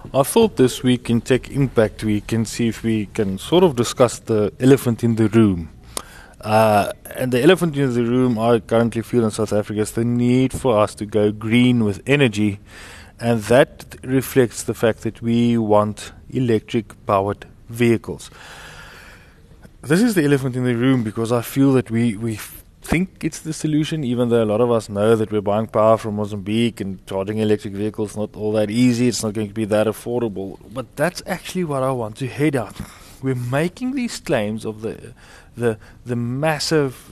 I thought this week in Tech Impact we can see if we can sort of discuss the elephant in the room. And the elephant in the room I currently feel in South Africa is the need for us to go green with energy, and that reflects the fact that we want electric powered vehicles. This is the elephant in the room because I feel that we think it's the solution, even though a lot of us know that we're buying power from Mozambique and charging electric vehicles not all that easy. It's not going to be that affordable. But that's actually what I want to head out. We're making these claims of the massive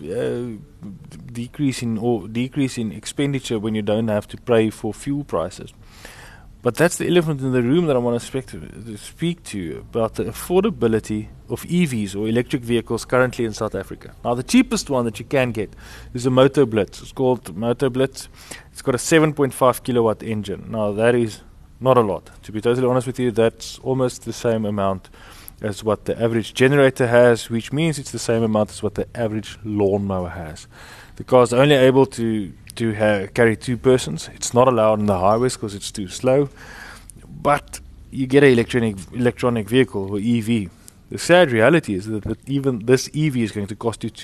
decrease in expenditure when you don't have to pay for fuel prices. But that's the elephant in the room that I want to speak to you about, the affordability of EVs or electric vehicles currently in South Africa. Now, the cheapest one that you can get is a Moto Blitz. It's called Moto Blitz. It's got a 7.5 kilowatt engine. Now, that is not a lot. To be totally honest with you, that's almost the same amount as what the average generator has, which means it's the same amount as what the average lawnmower has. The car is only able to carry two persons. It's not allowed on the highways because it's too slow. But you get an electronic vehicle or EV. The sad reality is that even this EV is going to cost you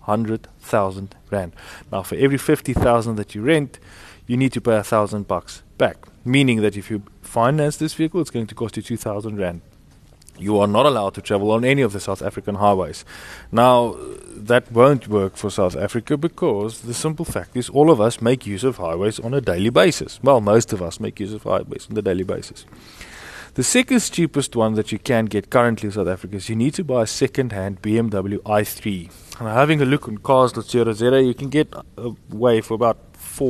200,000 rand. Now, for every 50,000 that you rent, you need to pay $1,000 back. Meaning that if you finance this vehicle, it's going to cost you 2,000 rand. You are not allowed to travel on any of the South African highways. Now, that won't work for South Africa because the simple fact is all of us make use of highways on a daily basis. Well, most of us make use of highways on a daily basis. The second cheapest one that you can get currently in South Africa is you need to buy a second-hand BMW i3. And having a look on cars.co.za, you can get away for about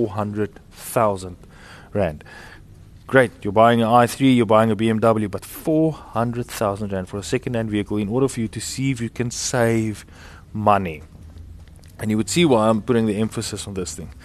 400,000 rand. Great, you're buying an i3, you're buying a BMW, but 400,000 rand for a second-hand vehicle in order for you to see if you can save money. And you would see why I'm putting the emphasis on this thing.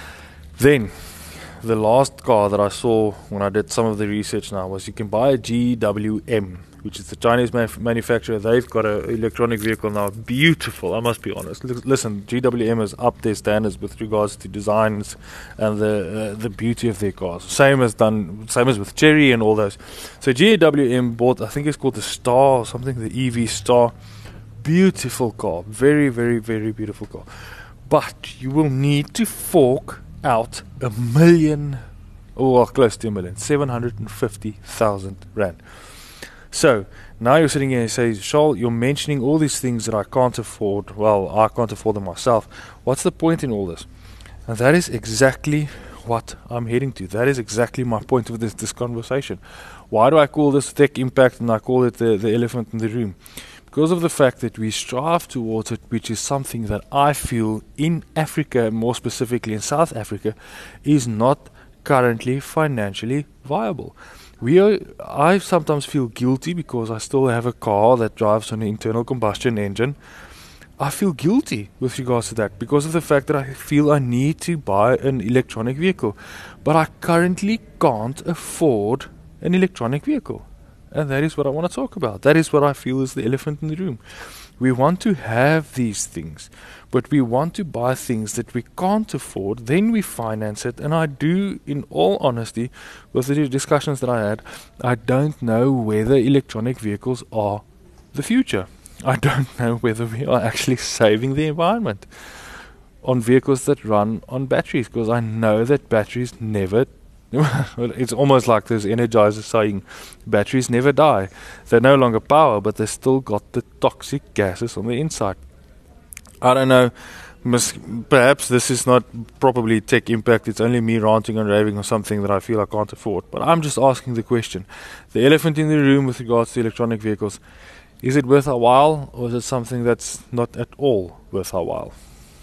Then, the last car that I saw when I did some of the research now was you can buy a GWM, which is the Chinese manufacturer. They've got an electronic vehicle now, beautiful, I must be honest. Listen, GWM has upped their standards with regards to designs and the beauty of their cars. Same as with Chery and all those. So GWM bought, I think it's called the Star or something, the EV Star. Beautiful car, very, very, very beautiful car. But you will need to fork out $1 million, or close to $1 million, 750,000 rand. So, now you're sitting here and say, Charles, you're mentioning all these things that I can't afford. Well, I can't afford them myself. What's the point in all this? And that is exactly what I'm heading to. That is exactly my point of this conversation. Why do I call this Tech Impact and I call it the elephant in the room? Because of the fact that we strive towards it, which is something that I feel in Africa, more specifically in South Africa, is not currently financially viable. I sometimes feel guilty because I still have a car that drives on an internal combustion engine. I feel guilty with regards to that because of the fact that I feel I need to buy an electronic vehicle. But I currently can't afford an electronic vehicle. And that is what I want to talk about. That is what I feel is the elephant in the room. We want to have these things, but we want to buy things that we can't afford, then we finance it. And I do, in all honesty, with the discussions that I had, I don't know whether electronic vehicles are the future. I don't know whether we are actually saving the environment on vehicles that run on batteries, because I know that batteries never it's almost like this Energizer saying, batteries never die. They're no longer power, but they still got the toxic gases on the inside. I don't know, perhaps this is not probably Tech Impact, it's only me ranting and raving on something that I feel I can't afford. But I'm just asking the question, the elephant in the room with regards to electronic vehicles, is it worth our while, or is it something that's not at all worth our while?